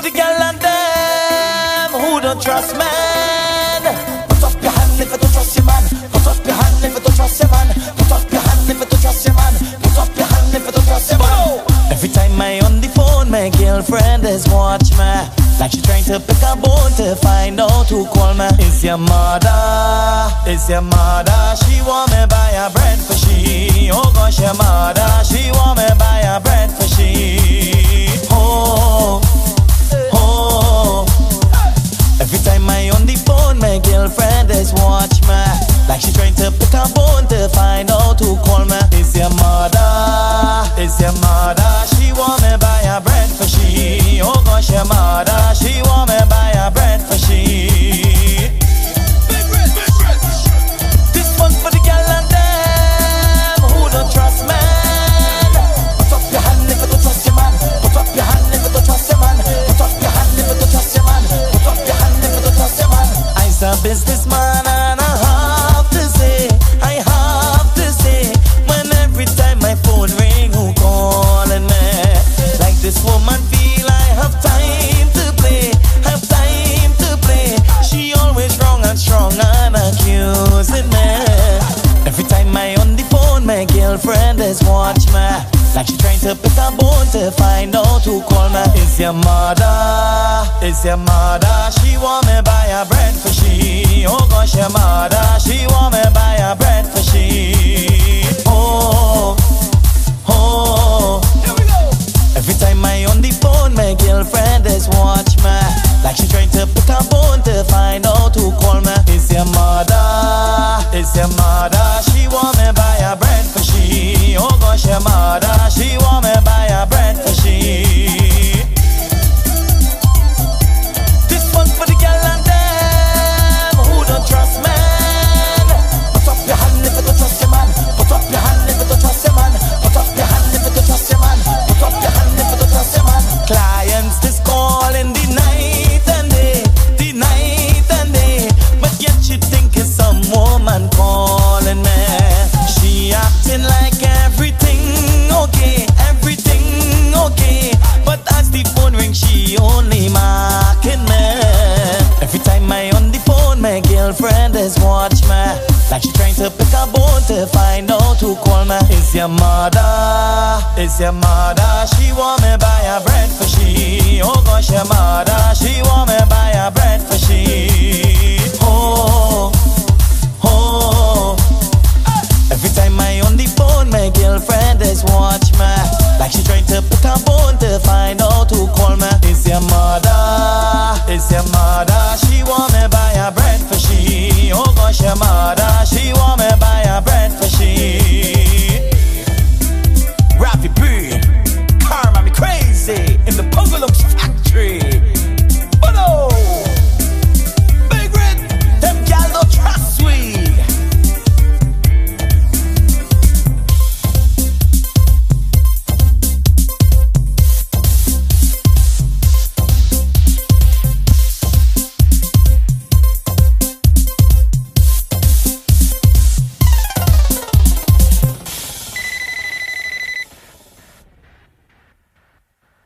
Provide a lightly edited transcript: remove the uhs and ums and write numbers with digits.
the girl and them who don't trust man. Put up your hand if you don't trust your man. Put up your hand if you don't trust your man. Put up your hand if you don't trust your man. Put up your hand if you don't trust your man. Every time I on the phone, my girlfriend is watch me, like she trying to pick a bone to find out who call me. Is your mother? Is your mother? She want me buy a bread for she. Oh gosh, your mother. She want me buy a bread for she. Oh, oh. Every time I on the phone, my girlfriend is watch me, like she trying to pick a bone to find out who call me. Is your mother? Is your mother? She want me buy a bread for she. Oh gosh, your mother. She want me buy a bread for she. Big bread, big bread. This one's for the girl and them who don't trust man. Put up your hand if you don't trust your man. Put up your hand if you don't trust your man. Put up your hand if you don't trust your man. Put up your hand if you don't trust your man. I's a businessman and I have to say, I have to say, when every time my phone ring, who calling me? Like this woman feel I have time to play, have time to play. She always wrong and strong and accusing me. Every time I on the phone, my girlfriend is watch me, like she trying to pick a bone to find out who call me. Is your mother? Is your mother? She want me buy a bread for she. Oh gosh, your mother. She want me buy a bread for she. Oh, oh. Here we go. Every time I on the phone, my girlfriend is watch me, like she trying to pick a bone to find out who call me. Is your mother? Is your mother? She want me buy a bread for she. Oh gosh, your mother. She want me buy a bread for she. This one's for the girl and them who don't trust man. Put up your hand if you don't trust your man. Put up your hand if you don't trust your man. Put up your hand if you don't trust your man. Put up your hand if you don't trust your man. Clients just calling the night and day, the night and day, but yet you think it's some woman calling me. She acting like everything okay, everything okay, but as the phone rings, she only marking me. Every time I on the phone, my girlfriend is watch me, like she trying to pick a bone to find out who call me. Is your mother? Is your mother? She want me buy a bread for she. Oh gosh, your mother. She want me buy a bread for she. Oh, oh. Every time I on the phone, my girlfriend is watch me, like she trying to pick a bone to find out who call me. Is your mother? Is your mother? She want me buy a bread for she. Oh gosh, your mother.